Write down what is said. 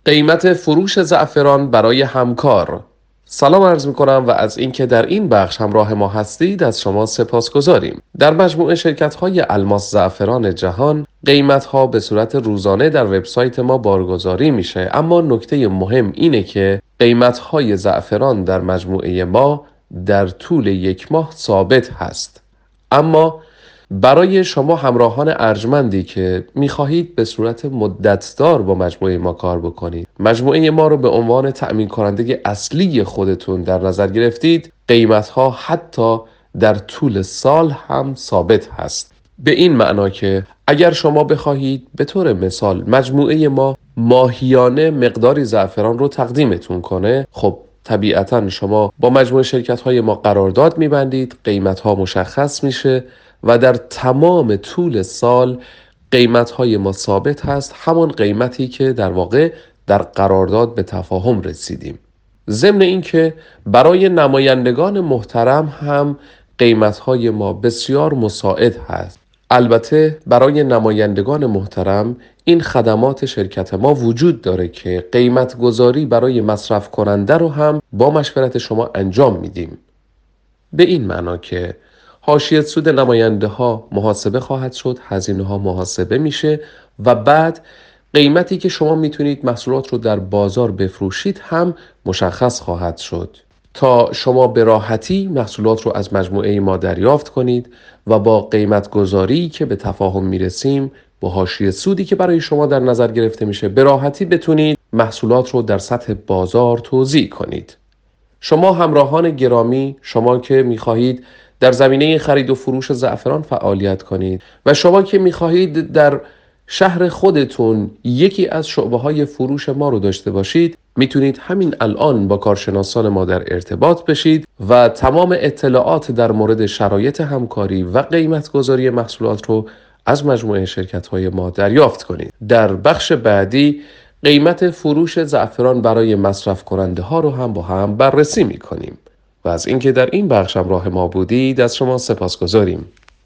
قیمت فروش زعفران برای همکار. سلام عرض می کنم و از اینکه در این بخش همراه ما هستید از شما سپاسگزاریم. در مجموعه شرکت‌های الماس زعفران جهان قیمت‌ها به صورت روزانه در وبسایت ما بارگذاری میشه، اما نکته مهم اینه که قیمت‌های زعفران در مجموعه ما در طول یک ماه ثابت هست. اما برای شما همراهان ارجمندی که می‌خواهید به صورت مدتدار با مجموعه ما کار بکنید، مجموعه ما رو به عنوان تأمین کننده اصلی خودتون در نظر گرفتید، قیمت‌ها حتی در طول سال هم ثابت هست. به این معنا که اگر شما بخواهید به طور مثال مجموعه ما ماهیانه مقداری زعفران رو تقدیمتون کنه، خب طبیعتاً شما با مجموعه شرکت‌های ما قرارداد می‌بندید، قیمت‌ها مشخص میشه و در تمام طول سال قیمت‌های ما ثابت هست، همون قیمتی که در واقع در قرارداد به تفاهم رسیدیم. ضمن اینکه برای نمایندگان محترم هم قیمت‌های ما بسیار مساعد هست. البته برای نمایندگان محترم این خدمات شرکت ما وجود داره که قیمت گذاری برای مصرف کننده رو هم با مشورت شما انجام میدیم. به این معنا که حاشیه سود نماینده ها محاسبه خواهد شد، هزینه ها محاسبه میشه و بعد قیمتی که شما میتونید محصولات رو در بازار بفروشید هم مشخص خواهد شد تا شما به راحتی محصولات رو از مجموعه ما دریافت کنید و با قیمت گذاری که به تفاهم میرسیم با حاشیه سودی که برای شما در نظر گرفته میشه به راحتی بتونید محصولات رو در سطح بازار توزیع کنید. شما همراهان گرامی، شما که می‌خواهید در زمینه خرید و فروش زعفران فعالیت کنید و شما که می‌خواهید در شهر خودتون یکی از شعبه‌های فروش ما رو داشته باشید، میتونید همین الان با کارشناسان ما در ارتباط بشید و تمام اطلاعات در مورد شرایط همکاری و قیمت‌گذاری محصولات رو از مجموعه شرکت‌های ما دریافت کنید. در بخش بعدی قیمت فروش زعفران برای مصرف کننده ها رو هم با هم بررسی می کنیم و از اینکه در این بخش همراه ما بودید از شما سپاسگزاریم.